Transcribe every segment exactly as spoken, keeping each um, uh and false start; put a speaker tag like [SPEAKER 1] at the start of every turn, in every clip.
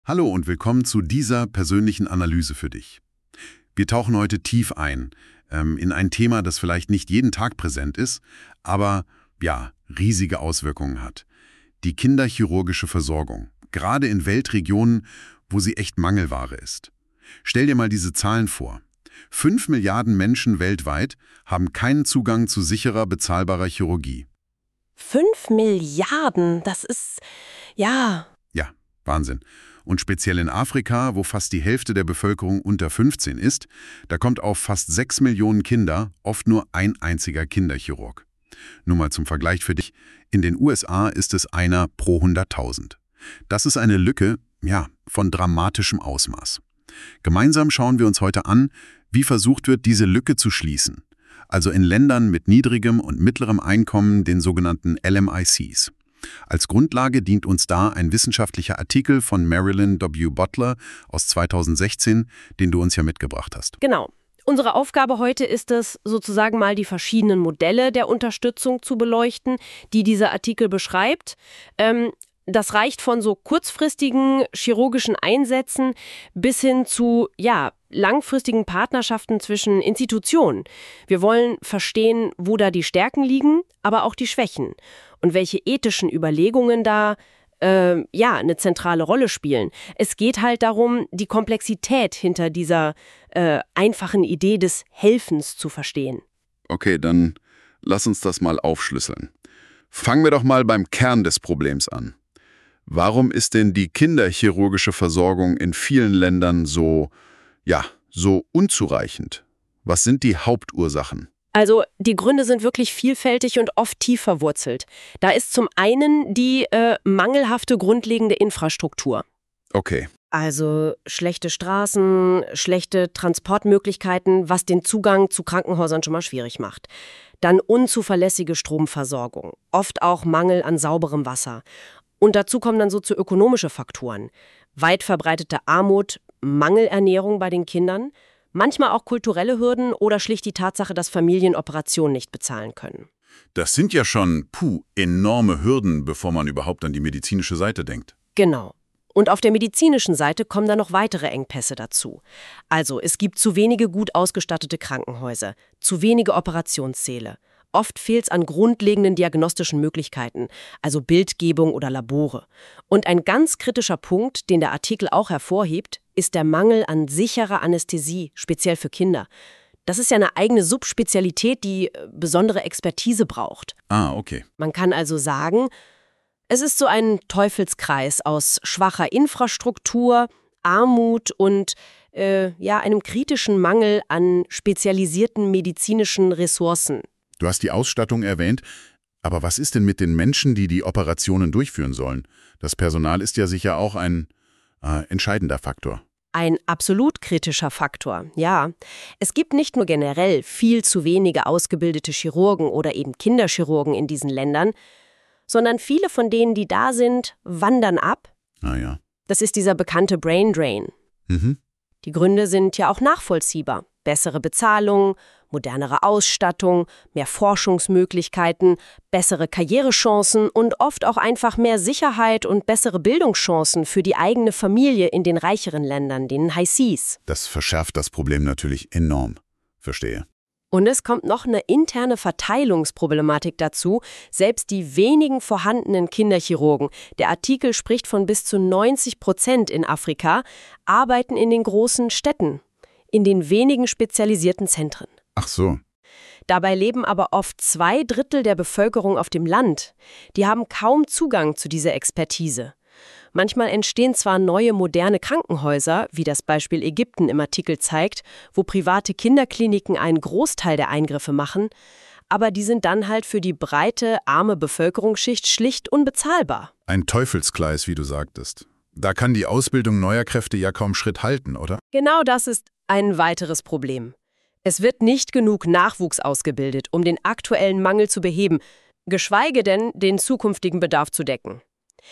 [SPEAKER 1] Hallo und willkommen zu dieser persönlichen Analyse für dich. Wir tauchen heute tief ein ähm, in ein Thema, das vielleicht nicht jeden Tag präsent ist, aber ja, riesige Auswirkungen hat. Die kinderchirurgische Versorgung, gerade in Weltregionen, wo sie echt Mangelware ist. Stell dir mal diese Zahlen vor. Fünf Milliarden Menschen weltweit haben keinen Zugang zu sicherer, bezahlbarer Chirurgie.
[SPEAKER 2] Fünf Milliarden, das ist, ja,
[SPEAKER 1] Ja, Wahnsinn. Und speziell in Afrika, wo fast die Hälfte der Bevölkerung unter fünfzehn ist, da kommt auf fast sechs Millionen Kinder oft nur ein einziger Kinderchirurg. Nur mal zum Vergleich für dich, in den U S A ist es einer pro hunderttausend. Das ist eine Lücke, ja, von dramatischem Ausmaß. Gemeinsam schauen wir uns heute an, wie versucht wird, diese Lücke zu schließen. Also in Ländern mit niedrigem und mittlerem Einkommen, den sogenannten L M I Cs. Als Grundlage dient uns da ein wissenschaftlicher Artikel von Marilyn W. Butler aus zweitausendsechzehn, den du uns ja mitgebracht hast.
[SPEAKER 2] genau. Unsere Aufgabe heute ist es, sozusagen mal die verschiedenen Modelle der Unterstützung zu beleuchten, die dieser Artikel beschreibt. Ähm, das reicht von so kurzfristigen chirurgischen Einsätzen bis hin zu, ja, langfristigen Partnerschaften zwischen Institutionen. Wir wollen verstehen, wo da die Stärken liegen, aber auch die Schwächen und welche ethischen Überlegungen da äh, ja, eine zentrale Rolle spielen. Es geht halt darum, die Komplexität hinter dieser äh, einfachen Idee des Helfens zu verstehen.
[SPEAKER 3] Okay, dann lass uns das mal aufschlüsseln. Fangen wir doch mal beim Kern des Problems an. Warum ist denn die kinderchirurgische Versorgung in vielen Ländern so, ja, so unzureichend? Was sind die Hauptursachen?
[SPEAKER 2] Also die Gründe sind wirklich vielfältig und oft tief verwurzelt. Da ist zum einen die äh, mangelhafte grundlegende Infrastruktur.
[SPEAKER 3] Okay,
[SPEAKER 2] Also schlechte Straßen, schlechte Transportmöglichkeiten, was den Zugang zu Krankenhäusern schon mal schwierig macht. Dann unzuverlässige Stromversorgung, oft auch Mangel an sauberem Wasser. Und dazu kommen dann sozioökonomische Faktoren. Weit verbreitete Armut, Mangelernährung bei den Kindern, manchmal auch kulturelle Hürden oder schlicht die Tatsache, dass Familien Operationen nicht bezahlen können.
[SPEAKER 1] Das sind ja schon, puh, enorme Hürden, bevor man überhaupt an die medizinische Seite denkt.
[SPEAKER 2] Genau. Und auf der medizinischen Seite kommen dann noch weitere Engpässe dazu. Also es gibt zu wenige gut ausgestattete Krankenhäuser, zu wenige Operationssäle. Oft fehlt es an grundlegenden diagnostischen Möglichkeiten, also Bildgebung oder Labore. Und ein ganz kritischer Punkt, den der Artikel auch hervorhebt, ist der Mangel an sicherer Anästhesie, speziell für Kinder. Das ist ja eine eigene Subspezialität, die äh, besondere Expertise braucht.
[SPEAKER 1] Ah, okay.
[SPEAKER 2] Man kann also sagen, es ist so ein Teufelskreis aus schwacher Infrastruktur, Armut und äh, ja, einem kritischen Mangel an spezialisierten medizinischen Ressourcen.
[SPEAKER 1] Du hast die Ausstattung erwähnt, aber was ist denn mit den Menschen, die die Operationen durchführen sollen? Das Personal ist ja sicher auch ein äh, entscheidender Faktor.
[SPEAKER 2] Ein absolut kritischer Faktor, ja. Es gibt nicht nur generell viel zu wenige ausgebildete Chirurgen oder eben Kinderchirurgen in diesen Ländern, sondern viele von denen, die da sind, wandern ab.
[SPEAKER 1] Ah ja.
[SPEAKER 2] Das ist dieser bekannte Brain Drain.
[SPEAKER 1] Mhm.
[SPEAKER 2] Die Gründe sind ja auch nachvollziehbar. Bessere Bezahlung, modernere Ausstattung, mehr Forschungsmöglichkeiten, bessere Karrierechancen und oft auch einfach mehr Sicherheit und bessere Bildungschancen für die eigene Familie in den reicheren Ländern, den High Seas.
[SPEAKER 1] Das verschärft das Problem natürlich enorm. Verstehe.
[SPEAKER 2] Und es kommt noch eine interne Verteilungsproblematik dazu. Selbst die wenigen vorhandenen Kinderchirurgen, der Artikel spricht von bis zu neunzig Prozent in Afrika, arbeiten in den großen Städten, in den wenigen spezialisierten Zentren.
[SPEAKER 1] Ach so.
[SPEAKER 2] Dabei leben aber oft zwei Drittel der Bevölkerung auf dem Land. Die haben kaum Zugang zu dieser Expertise. Manchmal entstehen zwar neue moderne Krankenhäuser, wie das Beispiel Ägypten im Artikel zeigt, wo private Kinderkliniken einen Großteil der Eingriffe machen, aber die sind dann halt für die breite, arme Bevölkerungsschicht schlicht unbezahlbar.
[SPEAKER 1] Ein Teufelskreis, wie du sagtest. Da kann die Ausbildung neuer Kräfte ja kaum Schritt halten, oder?
[SPEAKER 2] Genau das ist ein weiteres Problem. Es wird nicht genug Nachwuchs ausgebildet, um den aktuellen Mangel zu beheben, geschweige denn den zukünftigen Bedarf zu decken.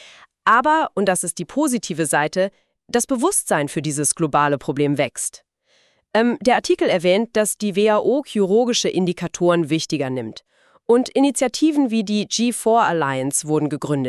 [SPEAKER 2] Aber, und das ist die positive Seite, das Bewusstsein für dieses globale Problem wächst. Ähm, der Artikel erwähnt, dass die W H O chirurgische Indikatoren wichtiger nimmt. Und Initiativen wie die G vier Alliance wurden gegründet.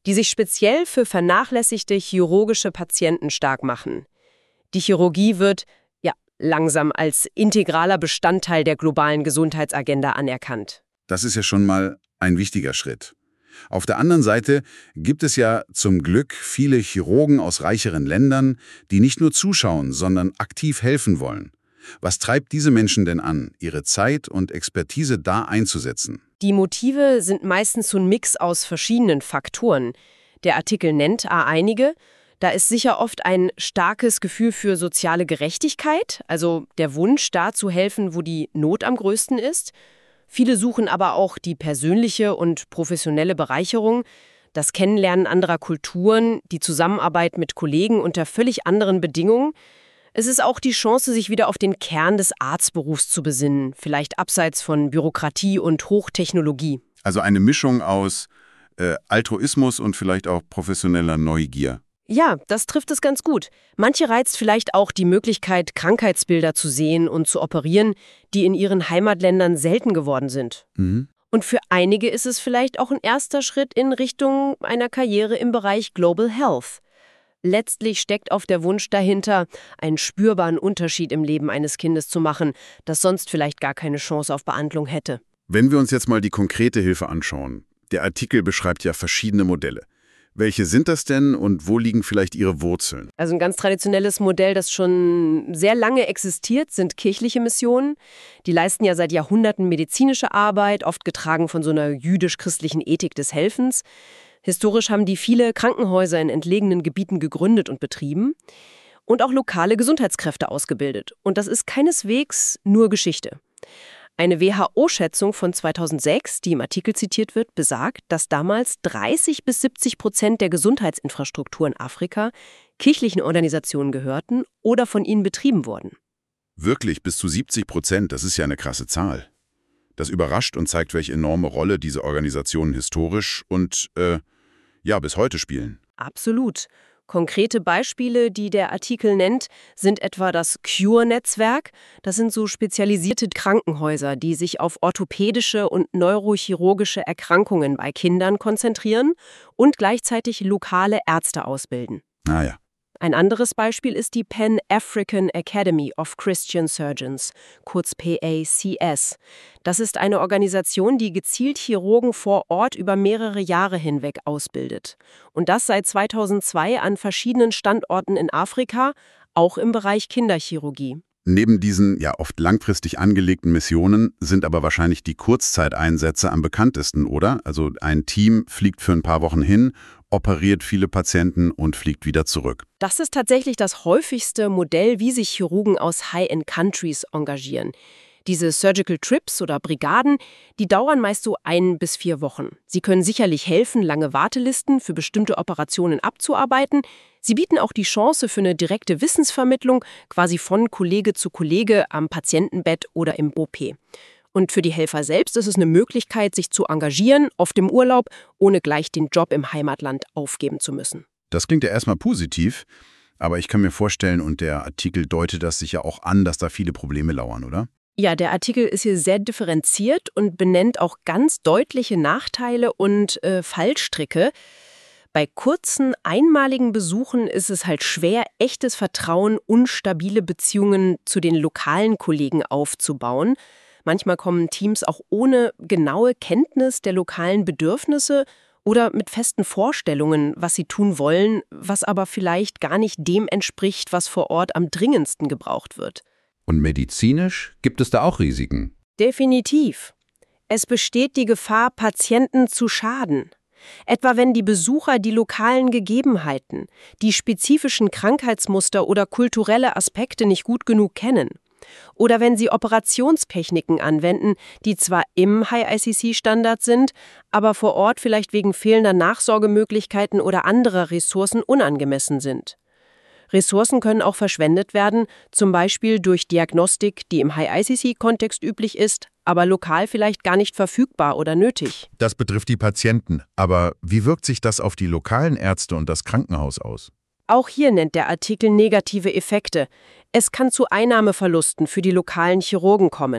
[SPEAKER 2] die sich speziell für vernachlässigte chirurgische Patienten stark machen. Die Chirurgie wird, ja, langsam als integraler Bestandteil der globalen Gesundheitsagenda anerkannt.
[SPEAKER 3] Das ist ja schon mal ein wichtiger Schritt. Auf der anderen Seite gibt es ja zum Glück viele Chirurgen aus reicheren Ländern, die nicht nur zuschauen, sondern aktiv helfen wollen. Was treibt diese Menschen denn an, ihre Zeit und Expertise da einzusetzen?
[SPEAKER 2] Die Motive sind meistens so ein Mix aus verschiedenen Faktoren. Der Artikel nennt a einige. Da ist sicher oft ein starkes Gefühl für soziale Gerechtigkeit, also der Wunsch, da zu helfen, wo die Not am größten ist. Viele suchen aber auch die persönliche und professionelle Bereicherung, das Kennenlernen anderer Kulturen, die Zusammenarbeit mit Kollegen unter völlig anderen Bedingungen. Es ist auch die Chance, sich wieder auf den Kern des Arztberufs zu besinnen, vielleicht abseits von Bürokratie und Hochtechnologie.
[SPEAKER 3] Also eine Mischung aus äh, Altruismus und vielleicht auch professioneller Neugier.
[SPEAKER 2] Ja, das trifft es ganz gut. Manche reizt vielleicht auch die Möglichkeit, Krankheitsbilder zu sehen und zu operieren, die in ihren Heimatländern selten geworden sind.
[SPEAKER 3] Mhm.
[SPEAKER 2] Und für einige ist es vielleicht auch ein erster Schritt in Richtung einer Karriere im Bereich Global Health. Letztlich steckt auf der Wunsch dahinter, einen spürbaren Unterschied im Leben eines Kindes zu machen, das sonst vielleicht gar keine Chance auf Behandlung hätte.
[SPEAKER 3] Wenn wir uns jetzt mal die konkrete Hilfe anschauen. Der Artikel beschreibt ja verschiedene Modelle. Welche sind das denn und wo liegen vielleicht ihre Wurzeln?
[SPEAKER 2] Also ein ganz traditionelles Modell, das schon sehr lange existiert, sind kirchliche Missionen. Die leisten ja seit Jahrhunderten medizinische Arbeit, oft getragen von so einer jüdisch-christlichen Ethik des Helfens. Historisch haben die viele Krankenhäuser in entlegenen Gebieten gegründet und betrieben und auch lokale Gesundheitskräfte ausgebildet. Und das ist keineswegs nur Geschichte. Eine W H O-Schätzung von zweitausendsechs, die im Artikel zitiert wird, besagt, dass damals dreißig bis siebzig Prozent der Gesundheitsinfrastruktur in Afrika kirchlichen Organisationen gehörten oder von ihnen betrieben wurden.
[SPEAKER 3] Wirklich, bis zu siebzig Prozent, das ist ja eine krasse Zahl. Das überrascht und zeigt, welche enorme Rolle diese Organisationen historisch und, äh, ja, bis heute spielen.
[SPEAKER 2] Absolut. Konkrete Beispiele, die der Artikel nennt, sind etwa das Cure-Netzwerk. Das sind so spezialisierte Krankenhäuser, die sich auf orthopädische und neurochirurgische Erkrankungen bei Kindern konzentrieren und gleichzeitig lokale Ärzte ausbilden.
[SPEAKER 3] Ah ja.
[SPEAKER 2] Ein anderes Beispiel ist die Pan-African Academy of Christian Surgeons, kurz P A C S. Das ist eine Organisation, die gezielt Chirurgen vor Ort über mehrere Jahre hinweg ausbildet. Und das seit zweitausendzwei an verschiedenen Standorten in Afrika, auch im Bereich Kinderchirurgie.
[SPEAKER 3] Neben diesen ja oft langfristig angelegten Missionen sind aber wahrscheinlich die Kurzzeiteinsätze am bekanntesten, oder? Also ein Team fliegt für ein paar Wochen hin, operiert viele Patienten und fliegt wieder zurück.
[SPEAKER 2] Das ist tatsächlich das häufigste Modell, wie sich Chirurgen aus High-End-Countries engagieren. Diese Surgical Trips oder Brigaden, die dauern meist so ein bis vier Wochen. Sie können sicherlich helfen, lange Wartelisten für bestimmte Operationen abzuarbeiten. Sie bieten auch die Chance für eine direkte Wissensvermittlung, quasi von Kollege zu Kollege am Patientenbett oder im O P. Und für die Helfer selbst ist es eine Möglichkeit, sich zu engagieren, oft im Urlaub, ohne gleich den Job im Heimatland aufgeben zu müssen.
[SPEAKER 3] Das klingt ja erstmal positiv, aber ich kann mir vorstellen, und der Artikel deutet das sicher auch an, dass da viele Probleme lauern, oder?
[SPEAKER 2] Ja, der Artikel ist hier sehr differenziert und benennt auch ganz deutliche Nachteile und äh, Fallstricke. Bei kurzen, einmaligen Besuchen ist es halt schwer, echtes Vertrauen und stabile Beziehungen zu den lokalen Kollegen aufzubauen. Manchmal kommen Teams auch ohne genaue Kenntnis der lokalen Bedürfnisse oder mit festen Vorstellungen, was sie tun wollen, was aber vielleicht gar nicht dem entspricht, was vor Ort am dringendsten gebraucht wird.
[SPEAKER 4] Und medizinisch gibt es da auch Risiken?
[SPEAKER 2] Definitiv. Es besteht die Gefahr, Patienten zu schaden. Etwa wenn die Besucher die lokalen Gegebenheiten, die spezifischen Krankheitsmuster oder kulturelle Aspekte nicht gut genug kennen. Oder wenn sie Operationstechniken anwenden, die zwar im High I C C-Standard sind, aber vor Ort vielleicht wegen fehlender Nachsorgemöglichkeiten oder anderer Ressourcen unangemessen sind. Ressourcen können auch verschwendet werden, zum Beispiel durch Diagnostik, die im High I C C-Kontext üblich ist, aber lokal vielleicht gar nicht verfügbar oder nötig.
[SPEAKER 5] Das betrifft die Patienten. Aber wie wirkt sich das auf die lokalen Ärzte und das Krankenhaus aus?
[SPEAKER 2] Auch hier nennt der Artikel negative Effekte. Es kann zu Einnahmeverlusten für die lokalen Chirurgen kommen.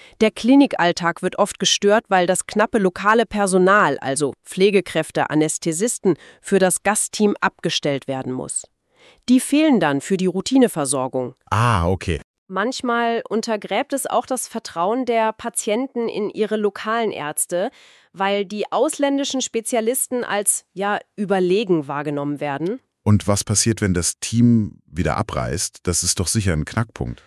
[SPEAKER 2] Der Klinikalltag wird oft gestört, weil das knappe lokale Personal, also Pflegekräfte, Anästhesisten, für das Gastteam abgestellt werden muss. Die fehlen dann für die Routineversorgung.
[SPEAKER 5] Ah, okay.
[SPEAKER 2] Manchmal untergräbt es auch das Vertrauen der Patienten in ihre lokalen Ärzte, weil die ausländischen Spezialisten als, ja, überlegen wahrgenommen werden.
[SPEAKER 5] Und was passiert, wenn das Team wieder abreist? Das ist doch sicher ein Knackpunkt.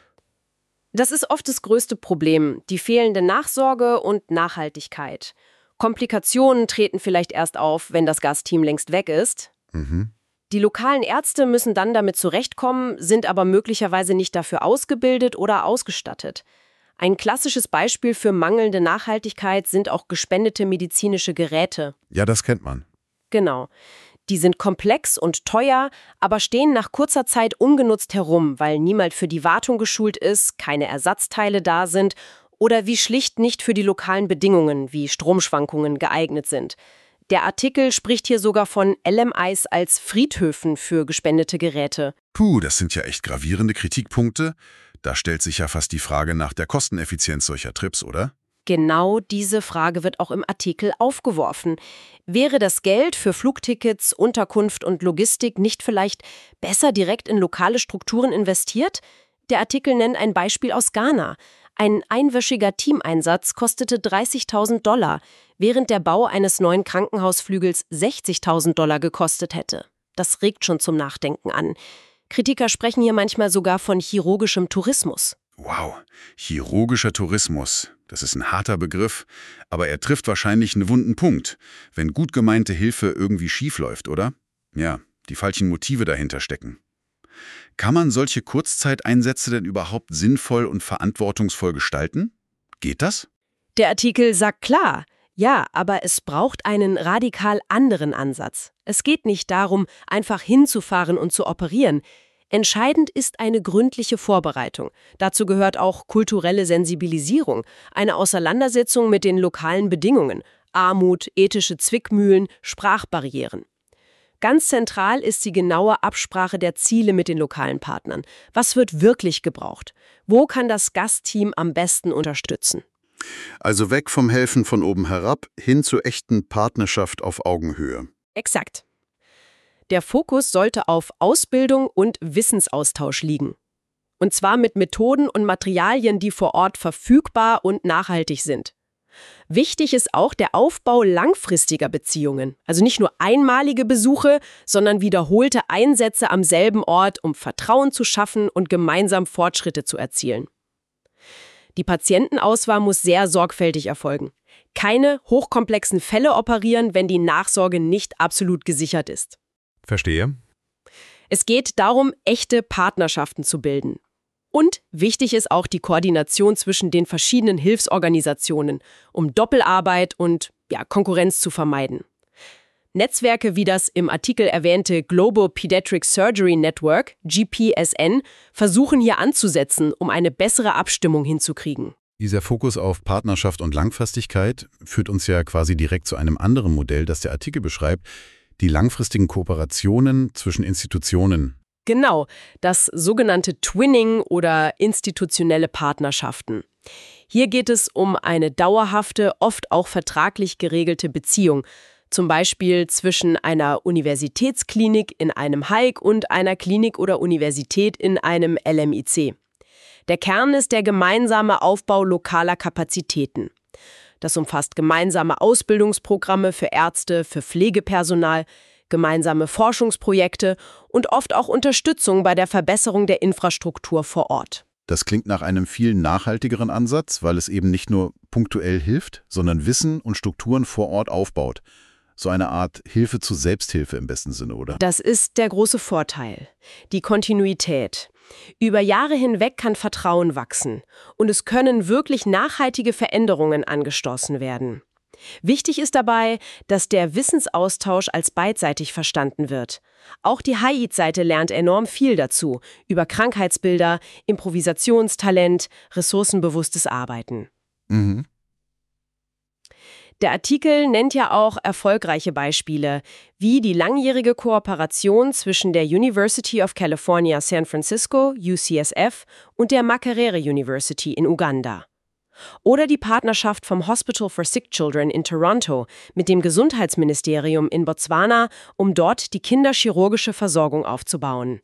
[SPEAKER 2] Das ist oft das größte Problem, die fehlende Nachsorge und Nachhaltigkeit. Komplikationen treten vielleicht erst auf, wenn das Gastteam längst weg ist.
[SPEAKER 5] Mhm.
[SPEAKER 2] Die lokalen Ärzte müssen dann damit zurechtkommen, sind aber möglicherweise nicht dafür ausgebildet oder ausgestattet. Ein klassisches Beispiel für mangelnde Nachhaltigkeit sind auch gespendete medizinische Geräte.
[SPEAKER 5] Ja, das kennt man.
[SPEAKER 2] Genau. Die sind komplex und teuer, aber stehen nach kurzer Zeit ungenutzt herum, weil niemand für die Wartung geschult ist, keine Ersatzteile da sind oder wie schlicht nicht für die lokalen Bedingungen wie Stromschwankungen geeignet sind. Der Artikel spricht hier sogar von L M Is als Friedhöfen für gespendete Geräte.
[SPEAKER 1] Puh, das sind ja echt gravierende Kritikpunkte. Da stellt sich ja fast die Frage nach der Kosteneffizienz solcher Trips, oder?
[SPEAKER 2] Genau diese Frage wird auch im Artikel aufgeworfen. Wäre das Geld für Flugtickets, Unterkunft und Logistik nicht vielleicht besser direkt in lokale Strukturen investiert? Der Artikel nennt ein Beispiel aus Ghana. Ein einwöchiger Teameinsatz kostete dreißigtausend Dollar, während der Bau eines neuen Krankenhausflügels sechzigtausend Dollar gekostet hätte. Das regt schon zum Nachdenken an. Kritiker sprechen hier manchmal sogar von chirurgischem Tourismus.
[SPEAKER 1] Wow, chirurgischer Tourismus. Das ist ein harter Begriff, aber er trifft wahrscheinlich einen wunden Punkt, wenn gut gemeinte Hilfe irgendwie schief läuft, oder? Ja, die falschen Motive dahinter stecken. Kann man solche Kurzzeiteinsätze denn überhaupt sinnvoll und verantwortungsvoll gestalten? Geht das?
[SPEAKER 2] Der Artikel sagt klar, ja, aber es braucht einen radikal anderen Ansatz. Es geht nicht darum, einfach hinzufahren und zu operieren. Entscheidend ist eine gründliche Vorbereitung. Dazu gehört auch kulturelle Sensibilisierung, eine Auseinandersetzung mit den lokalen Bedingungen, Armut, ethische Zwickmühlen, Sprachbarrieren. Ganz zentral ist die genaue Absprache der Ziele mit den lokalen Partnern. Was wird wirklich gebraucht? Wo kann das Gastteam am besten unterstützen?
[SPEAKER 3] Also weg vom Helfen von oben herab, hin zur echten Partnerschaft auf Augenhöhe.
[SPEAKER 2] Exakt. Der Fokus sollte auf Ausbildung und Wissensaustausch liegen. Und zwar mit Methoden und Materialien, die vor Ort verfügbar und nachhaltig sind. Wichtig ist auch der Aufbau langfristiger Beziehungen. Also nicht nur einmalige Besuche, sondern wiederholte Einsätze am selben Ort, um Vertrauen zu schaffen und gemeinsam Fortschritte zu erzielen. Die Patientenauswahl muss sehr sorgfältig erfolgen. Keine hochkomplexen Fälle operieren, wenn die Nachsorge nicht absolut gesichert ist.
[SPEAKER 5] Verstehe.
[SPEAKER 2] Es geht darum, echte Partnerschaften zu bilden. Und wichtig ist auch die Koordination zwischen den verschiedenen Hilfsorganisationen, um Doppelarbeit und ja, Konkurrenz zu vermeiden. Netzwerke wie das im Artikel erwähnte Global Pediatric Surgery Network, G P S N, versuchen hier anzusetzen, um eine bessere Abstimmung hinzukriegen.
[SPEAKER 5] Dieser Fokus auf Partnerschaft und Langfristigkeit führt uns ja quasi direkt zu einem anderen Modell, das der Artikel beschreibt, die langfristigen Kooperationen zwischen Institutionen.
[SPEAKER 2] Genau, das sogenannte Twinning oder institutionelle Partnerschaften. Hier geht es um eine dauerhafte, oft auch vertraglich geregelte Beziehung, zum Beispiel zwischen einer Universitätsklinik in einem H A I C und einer Klinik oder Universität in einem L M I C. Der Kern ist der gemeinsame Aufbau lokaler Kapazitäten. Das umfasst gemeinsame Ausbildungsprogramme für Ärzte, für Pflegepersonal, gemeinsame Forschungsprojekte und oft auch Unterstützung bei der Verbesserung der Infrastruktur vor Ort.
[SPEAKER 5] Das klingt nach einem viel nachhaltigeren Ansatz, weil es eben nicht nur punktuell hilft, sondern Wissen und Strukturen vor Ort aufbaut. So eine Art Hilfe zur Selbsthilfe im besten Sinne, oder?
[SPEAKER 2] Das ist der große Vorteil. Die Kontinuität. Über Jahre hinweg kann Vertrauen wachsen und es können wirklich nachhaltige Veränderungen angestoßen werden. Wichtig ist dabei, dass der Wissensaustausch als beidseitig verstanden wird. Auch die H I Z-Seite lernt enorm viel dazu, über Krankheitsbilder, Improvisationstalent, ressourcenbewusstes Arbeiten.
[SPEAKER 5] Mhm.
[SPEAKER 2] Der Artikel nennt ja auch erfolgreiche Beispiele, wie die langjährige Kooperation zwischen der University of California San Francisco, U C S F, und der Makerere University in Uganda. Oder die Partnerschaft vom Hospital for Sick Children in Toronto mit dem Gesundheitsministerium in Botswana, um dort die kinderchirurgische Versorgung aufzubauen.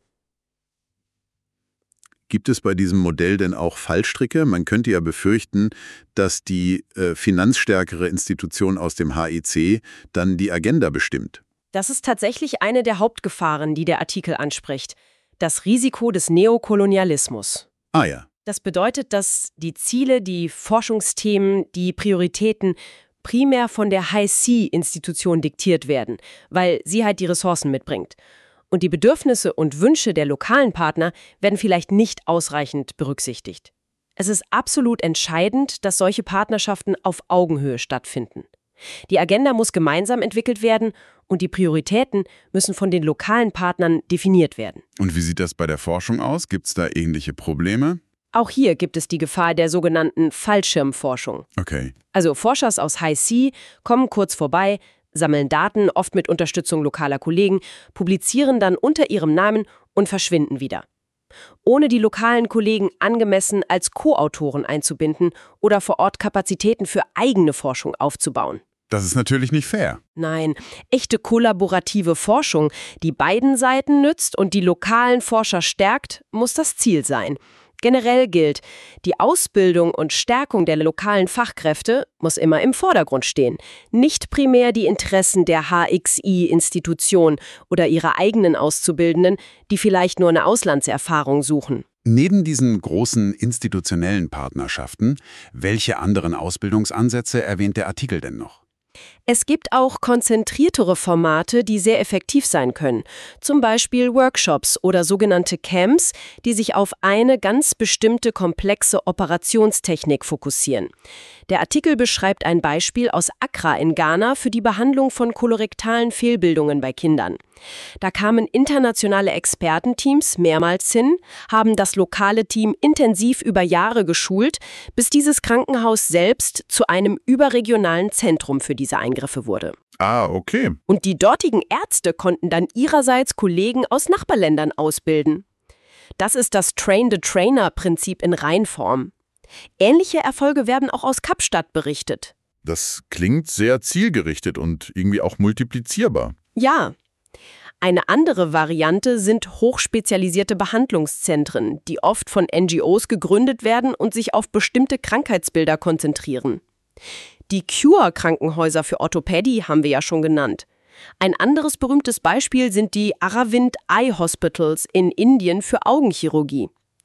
[SPEAKER 5] Gibt es bei diesem Modell denn auch Fallstricke? Man könnte ja befürchten, dass die äh, finanzstärkere Institution aus dem H I C dann die Agenda bestimmt.
[SPEAKER 2] Das ist tatsächlich eine der Hauptgefahren, die der Artikel anspricht. Das Risiko des Neokolonialismus.
[SPEAKER 5] Ah ja.
[SPEAKER 2] Das bedeutet, dass die Ziele, die Forschungsthemen, die Prioritäten primär von der High-C-Institution diktiert werden, weil sie halt die Ressourcen mitbringt. Und die Bedürfnisse und Wünsche der lokalen Partner werden vielleicht nicht ausreichend berücksichtigt. Es ist absolut entscheidend, dass solche Partnerschaften auf Augenhöhe stattfinden. Die Agenda muss gemeinsam entwickelt werden und die Prioritäten müssen von den lokalen Partnern definiert werden.
[SPEAKER 3] Und wie sieht das bei der Forschung aus? Gibt es da ähnliche Probleme?
[SPEAKER 2] Auch hier gibt es die Gefahr der sogenannten Fallschirmforschung.
[SPEAKER 3] Okay.
[SPEAKER 2] Also Forscher aus High-C kommen kurz vorbei, sammeln Daten, oft mit Unterstützung lokaler Kollegen, publizieren dann unter ihrem Namen und verschwinden wieder. Ohne die lokalen Kollegen angemessen als Co-Autoren einzubinden oder vor Ort Kapazitäten für eigene Forschung aufzubauen.
[SPEAKER 3] Das ist natürlich nicht fair.
[SPEAKER 2] Nein, echte kollaborative Forschung, die beiden Seiten nützt und die lokalen Forscher stärkt, muss das Ziel sein. Generell gilt, die Ausbildung und Stärkung der lokalen Fachkräfte muss immer im Vordergrund stehen, nicht primär die Interessen der H X I-Institution oder ihrer eigenen Auszubildenden, die vielleicht nur eine Auslandserfahrung suchen.
[SPEAKER 3] Neben diesen großen institutionellen Partnerschaften, welche anderen Ausbildungsansätze erwähnt der Artikel denn noch?
[SPEAKER 2] Es gibt auch konzentriertere Formate, die sehr effektiv sein können. Zum Beispiel Workshops oder sogenannte Camps, die sich auf eine ganz bestimmte komplexe Operationstechnik fokussieren. Der Artikel beschreibt ein Beispiel aus Accra in Ghana für die Behandlung von kolorektalen Fehlbildungen bei Kindern. Da kamen internationale Expertenteams mehrmals hin, haben das lokale Team intensiv über Jahre geschult, bis dieses Krankenhaus selbst zu einem überregionalen Zentrum für diese Eingriffe wurde.
[SPEAKER 3] Ah, okay.
[SPEAKER 2] Und die dortigen Ärzte konnten dann ihrerseits Kollegen aus Nachbarländern ausbilden. Das ist das Train-the-Trainer-Prinzip in Reinform. Ähnliche Erfolge werden auch aus Kapstadt berichtet.
[SPEAKER 3] Das klingt sehr zielgerichtet und irgendwie auch multiplizierbar.
[SPEAKER 2] Ja. Eine andere Variante sind hochspezialisierte Behandlungszentren, die oft von N G Os gegründet werden und sich auf bestimmte Krankheitsbilder konzentrieren. Die Cure-Krankenhäuser für Orthopädie haben wir ja schon genannt. Ein anderes berühmtes Beispiel sind die Aravind Eye Hospitals in Indien für Augenchirurgie.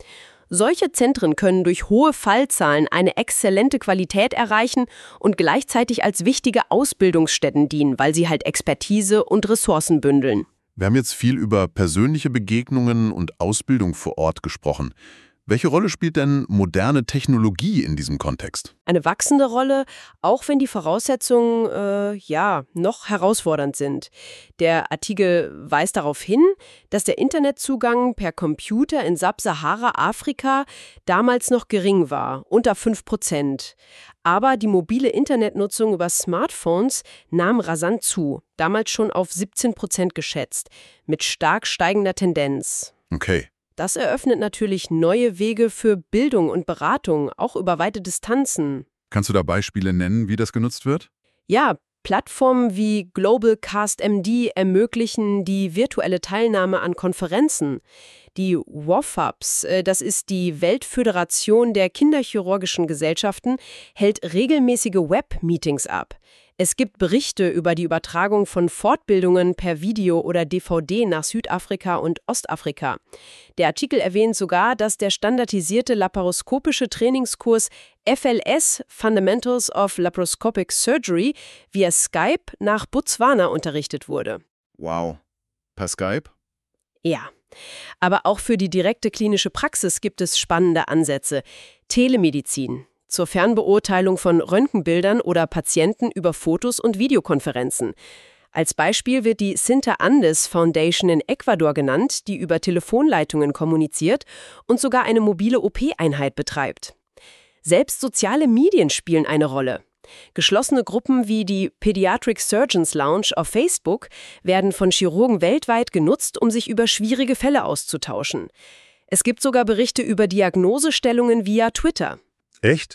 [SPEAKER 2] Solche Zentren können durch hohe Fallzahlen eine exzellente Qualität erreichen und gleichzeitig als wichtige Ausbildungsstätten dienen, weil sie halt Expertise und Ressourcen bündeln.
[SPEAKER 3] Wir haben jetzt viel über persönliche Begegnungen und Ausbildung vor Ort gesprochen. Welche Rolle spielt denn moderne Technologie in diesem Kontext?
[SPEAKER 2] Eine wachsende Rolle, auch wenn die Voraussetzungen äh, ja noch herausfordernd sind. Der Artikel weist darauf hin, dass der Internetzugang per Computer in Sub-Sahara-Afrika damals noch gering war, unter fünf Prozent. Aber die mobile Internetnutzung über Smartphones nahm rasant zu, damals schon auf siebzehn Prozent geschätzt, mit stark steigender Tendenz.
[SPEAKER 3] Okay.
[SPEAKER 2] Das eröffnet natürlich neue Wege für Bildung und Beratung, auch über weite Distanzen.
[SPEAKER 3] Kannst du da Beispiele nennen, wie das genutzt wird?
[SPEAKER 2] Ja, Plattformen wie GlobalCastMD ermöglichen die virtuelle Teilnahme an Konferenzen. Die W O F A Ps, das ist die Weltföderation der Kinderchirurgischen Gesellschaften, hält regelmäßige Web-Meetings ab. Es gibt Berichte über die Übertragung von Fortbildungen per Video oder D V D nach Südafrika und Ostafrika. Der Artikel erwähnt sogar, dass der standardisierte laparoskopische Trainingskurs F L S Fundamentals of Laparoscopic Surgery via Skype nach Botswana unterrichtet wurde.
[SPEAKER 5] Wow. Per Skype?
[SPEAKER 2] Ja. Aber auch für die direkte klinische Praxis gibt es spannende Ansätze. Telemedizin. Zur Fernbeurteilung von Röntgenbildern oder Patienten über Fotos und Videokonferenzen. Als Beispiel wird die Cinta Andes Foundation in Ecuador genannt, die über Telefonleitungen kommuniziert und sogar eine mobile O P-Einheit betreibt. Selbst soziale Medien spielen eine Rolle. Geschlossene Gruppen wie die Pediatric Surgeons Lounge auf Facebook werden von Chirurgen weltweit genutzt, um sich über schwierige Fälle auszutauschen. Es gibt sogar Berichte über Diagnosestellungen via Twitter.
[SPEAKER 3] Echt?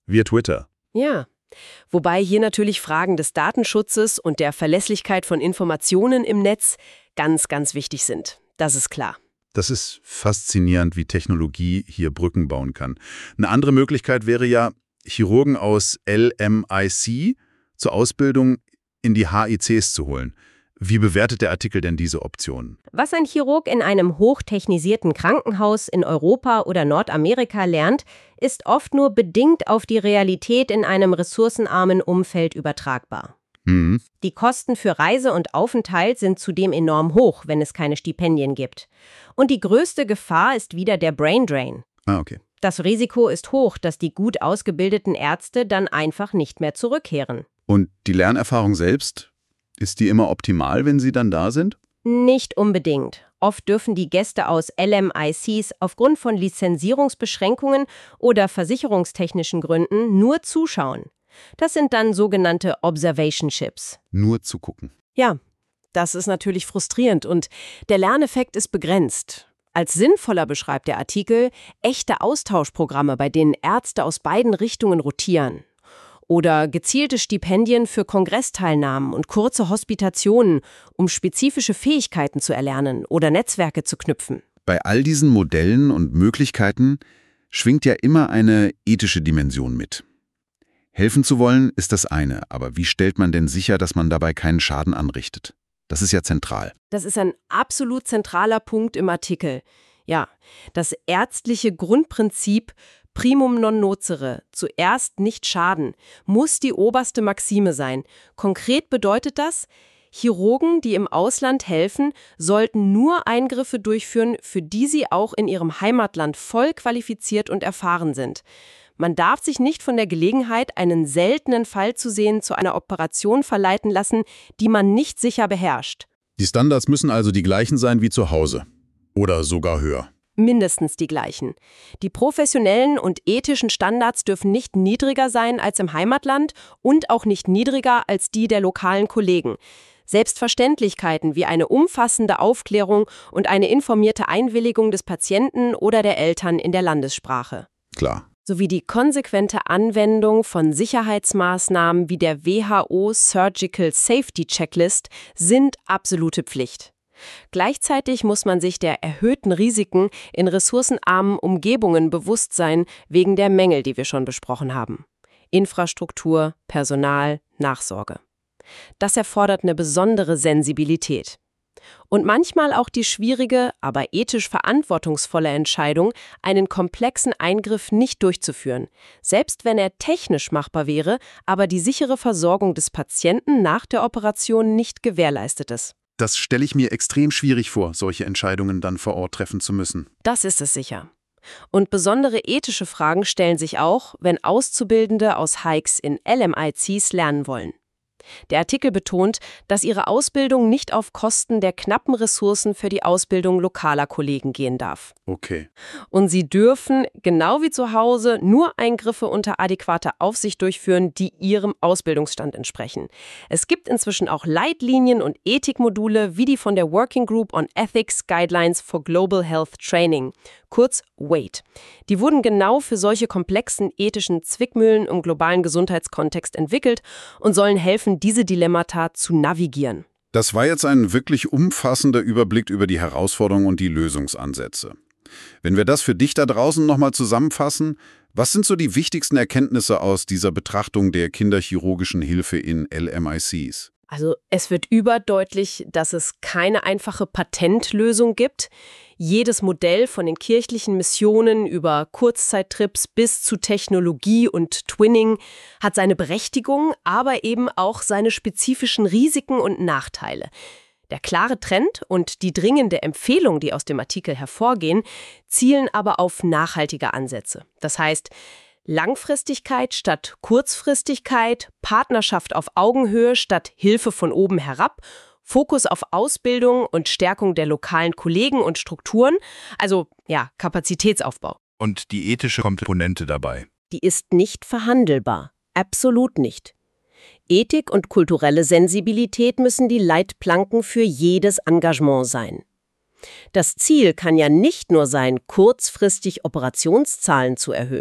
[SPEAKER 5] via Twitter.
[SPEAKER 2] Ja. Wobei hier natürlich Fragen des Datenschutzes und der Verlässlichkeit von Informationen im Netz ganz, ganz wichtig sind. Das ist klar.
[SPEAKER 5] Das ist faszinierend, wie Technologie hier Brücken bauen kann. Eine andere Möglichkeit wäre ja, Chirurgen aus L M I C zur Ausbildung in die H I Cs zu holen. Wie bewertet der Artikel denn diese Option?
[SPEAKER 6] Was ein Chirurg in einem hochtechnisierten Krankenhaus in Europa oder Nordamerika lernt, ist oft nur bedingt auf die Realität in einem ressourcenarmen Umfeld übertragbar.
[SPEAKER 5] Mhm.
[SPEAKER 6] Die Kosten für Reise und Aufenthalt sind zudem enorm hoch, wenn es keine Stipendien gibt. Und die größte Gefahr ist wieder der Braindrain.
[SPEAKER 5] Ah, okay.
[SPEAKER 6] Das Risiko ist hoch, dass die gut ausgebildeten Ärzte dann einfach nicht mehr zurückkehren.
[SPEAKER 5] Und die Lernerfahrung selbst, ist die immer optimal, wenn sie dann da sind?
[SPEAKER 6] Nicht unbedingt. Oft dürfen die Gäste aus L M I Cs aufgrund von Lizenzierungsbeschränkungen oder versicherungstechnischen Gründen nur zuschauen. Das sind dann sogenannte Observation-Ships.
[SPEAKER 5] Nur zu gucken.
[SPEAKER 2] Ja, das ist natürlich frustrierend und der Lerneffekt ist begrenzt. Als sinnvoller beschreibt der Artikel echte Austauschprogramme, bei denen Ärzte aus beiden Richtungen rotieren. Oder gezielte Stipendien für Kongressteilnahmen und kurze Hospitationen, um spezifische Fähigkeiten zu erlernen oder Netzwerke zu knüpfen.
[SPEAKER 5] Bei all diesen Modellen und Möglichkeiten schwingt ja immer eine ethische Dimension mit. Helfen zu wollen ist das eine, aber wie stellt man denn sicher, dass man dabei keinen Schaden anrichtet? Das ist ja zentral.
[SPEAKER 2] Das ist ein absolut zentraler Punkt im Artikel. Ja, das ärztliche Grundprinzip Primum non nocere, zuerst nicht schaden, muss die oberste Maxime sein. Konkret bedeutet das, Chirurgen, die im Ausland helfen, sollten nur Eingriffe durchführen, für die sie auch in ihrem Heimatland voll qualifiziert und erfahren sind. Man darf sich nicht von der Gelegenheit, einen seltenen Fall zu sehen, zu einer Operation verleiten lassen, die man nicht sicher beherrscht.
[SPEAKER 5] Die Standards müssen also die gleichen sein wie zu Hause. Oder sogar höher.
[SPEAKER 2] Mindestens die gleichen. Die professionellen und ethischen Standards dürfen nicht niedriger sein als im Heimatland und auch nicht niedriger als die der lokalen Kollegen. Selbstverständlichkeiten wie eine umfassende Aufklärung und eine informierte Einwilligung des Patienten oder der Eltern in der Landessprache.
[SPEAKER 5] Klar.
[SPEAKER 2] Sowie die konsequente Anwendung von Sicherheitsmaßnahmen wie der W H O Surgical Safety Checklist sind absolute Pflicht. Gleichzeitig muss man sich der erhöhten Risiken in ressourcenarmen Umgebungen bewusst sein, wegen der Mängel, die wir schon besprochen haben. Infrastruktur, Personal, Nachsorge. Das erfordert eine besondere Sensibilität. Und manchmal auch die schwierige, aber ethisch verantwortungsvolle Entscheidung, einen komplexen Eingriff nicht durchzuführen, selbst wenn er technisch machbar wäre, aber die sichere Versorgung des Patienten nach der Operation nicht gewährleistet ist.
[SPEAKER 1] Das stelle ich mir extrem schwierig vor, solche Entscheidungen dann vor Ort treffen zu müssen.
[SPEAKER 2] Das ist es sicher. Und besondere ethische Fragen stellen sich auch, wenn Auszubildende aus H I Cs in L M I Cs lernen wollen. Der Artikel betont, dass ihre Ausbildung nicht auf Kosten der knappen Ressourcen für die Ausbildung lokaler Kollegen gehen darf.
[SPEAKER 1] Okay.
[SPEAKER 2] Und sie dürfen, genau wie zu Hause, nur Eingriffe unter adäquater Aufsicht durchführen, die ihrem Ausbildungsstand entsprechen. Es gibt inzwischen auch Leitlinien und Ethikmodule, wie die von der Working Group on Ethics Guidelines for Global Health Training, kurz WAIT. Die wurden genau für solche komplexen ethischen Zwickmühlen im globalen Gesundheitskontext entwickelt und sollen helfen, diese Dilemmata zu navigieren.
[SPEAKER 1] Das war jetzt ein wirklich umfassender Überblick über die Herausforderungen und die Lösungsansätze. Wenn wir das für dich da draußen nochmal zusammenfassen, was sind so die wichtigsten Erkenntnisse aus dieser Betrachtung der kinderchirurgischen Hilfe in L M I Cs?
[SPEAKER 2] Also es wird überdeutlich, dass es keine einfache Patentlösung gibt. Jedes Modell von den kirchlichen Missionen über Kurzzeittrips bis zu Technologie und Twinning hat seine Berechtigung, aber eben auch seine spezifischen Risiken und Nachteile. Der klare Trend und die dringende Empfehlung, die aus dem Artikel hervorgehen, zielen aber auf nachhaltige Ansätze. Das heißt, Langfristigkeit statt Kurzfristigkeit, Partnerschaft auf Augenhöhe statt Hilfe von oben herab, Fokus auf Ausbildung und Stärkung der lokalen Kollegen und Strukturen, also ja, Kapazitätsaufbau.
[SPEAKER 3] Und die ethische Komponente dabei.
[SPEAKER 6] Die ist nicht verhandelbar. Absolut nicht. Ethik und kulturelle Sensibilität müssen die Leitplanken für jedes Engagement sein. Das Ziel kann ja nicht nur sein, kurzfristig Operationszahlen zu erhöhen,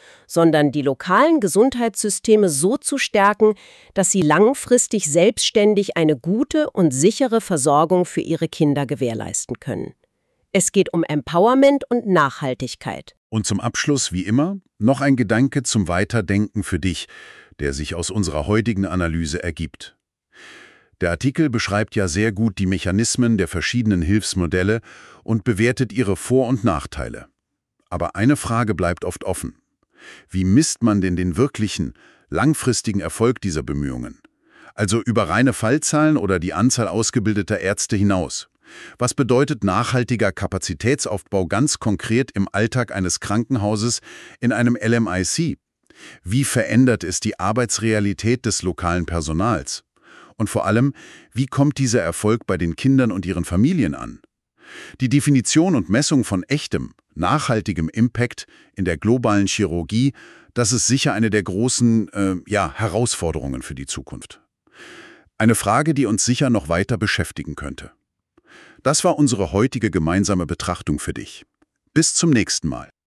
[SPEAKER 6] sondern die lokalen Gesundheitssysteme so zu stärken, dass sie langfristig selbstständig eine gute und sichere Versorgung für ihre Kinder gewährleisten können. Es geht um Empowerment und Nachhaltigkeit.
[SPEAKER 1] Und zum Abschluss, wie immer, noch ein Gedanke zum Weiterdenken für dich, der sich aus unserer heutigen Analyse ergibt. Der Artikel beschreibt ja sehr gut die Mechanismen der verschiedenen Hilfsmodelle und bewertet ihre Vor- und Nachteile. Aber eine Frage bleibt oft offen. Wie misst man denn den wirklichen, langfristigen Erfolg dieser Bemühungen? Also über reine Fallzahlen oder die Anzahl ausgebildeter Ärzte hinaus? Was bedeutet nachhaltiger Kapazitätsaufbau ganz konkret im Alltag eines Krankenhauses in einem L M I C? Wie verändert es die Arbeitsrealität des lokalen Personals? Und vor allem, wie kommt dieser Erfolg bei den Kindern und ihren Familien an? Die Definition und Messung von echtem, nachhaltigem Impact in der globalen Chirurgie, das ist sicher eine der großen äh, ja, Herausforderungen für die Zukunft. Eine Frage, die uns sicher noch weiter beschäftigen könnte. Das war unsere heutige gemeinsame Betrachtung für dich. Bis zum nächsten Mal.